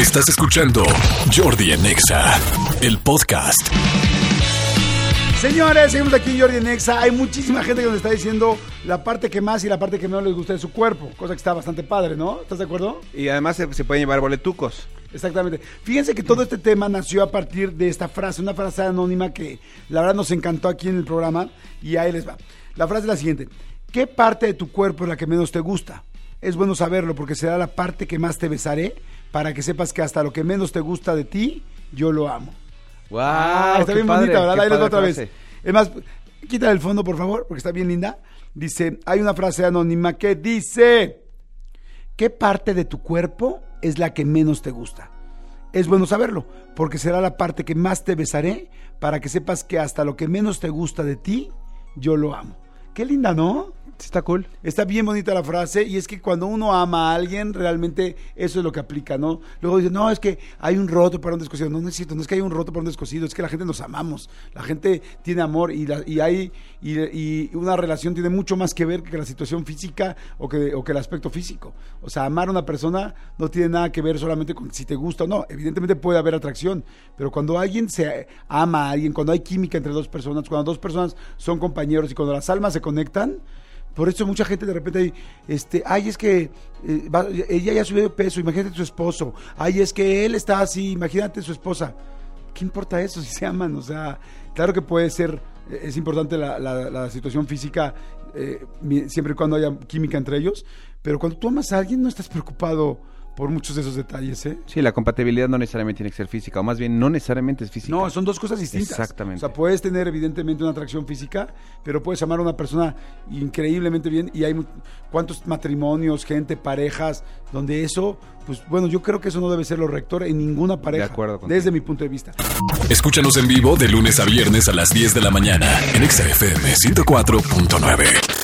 Estás escuchando Jordi en Exa, el podcast. Señores, seguimos aquí en Jordi en Exa. Hay muchísima gente que nos está diciendo la parte que más y la parte que menos les gusta de su cuerpo. Cosa que está bastante padre, ¿no? ¿Estás de acuerdo? Y además se pueden llevar boletucos. Exactamente. Fíjense que todo este tema nació a partir de esta frase, una frase anónima que la verdad nos encantó aquí en el programa. Y ahí les va. La frase es la siguiente. ¿Qué parte de tu cuerpo es la que menos te gusta? Es bueno saberlo porque será la parte que más te besaré para que sepas que hasta lo que menos te gusta de ti, yo lo amo. ¡Wow! Está bien bonita, ¿verdad? Ahí les va otra vez. Es más, quítale el fondo, por favor, porque está bien linda. Dice, hay una frase anónima que dice, ¿qué parte de tu cuerpo es la que menos te gusta? Es bueno saberlo, porque será la parte que más te besaré para que sepas que hasta lo que menos te gusta de ti, yo lo amo. Qué linda, ¿no? Está cool. Está bien bonita la frase y es que cuando uno ama a alguien, realmente eso es lo que aplica, ¿no? Luego dicen, no, es que hay un roto para un descosido. No, no es cierto, no es que hay un roto para un descosido, es que la gente nos amamos. La gente tiene amor y una relación tiene mucho más que ver que la situación física o que el aspecto físico. O sea, amar a una persona no tiene nada que ver solamente con si te gusta o no. Evidentemente puede haber atracción, pero cuando alguien se ama a alguien, cuando hay química entre dos personas, cuando dos personas son compañeros y cuando las almas se conectan. Por eso mucha gente de repente ay, es que ella ya subió de peso, imagínate tu esposo. Ay, es que él está así, imagínate su esposa. ¿Qué importa eso si se aman? O sea, claro que puede ser, es importante la situación física, siempre y cuando haya química entre ellos, pero cuando tú amas a alguien no estás preocupado por muchos de esos detalles, ¿eh? Sí, la compatibilidad no necesariamente tiene que ser física, o más bien no necesariamente es física. No, son dos cosas distintas. Exactamente. O sea, puedes tener evidentemente una atracción física, pero puedes amar a una persona increíblemente bien y hay cuántos matrimonios, gente, parejas, donde eso, pues bueno, yo creo que eso no debe ser lo rector en ninguna pareja. De acuerdo contigo. Desde mi punto de vista. Escúchanos en vivo de lunes a viernes a las 10 de la mañana en Exa FM 104.9.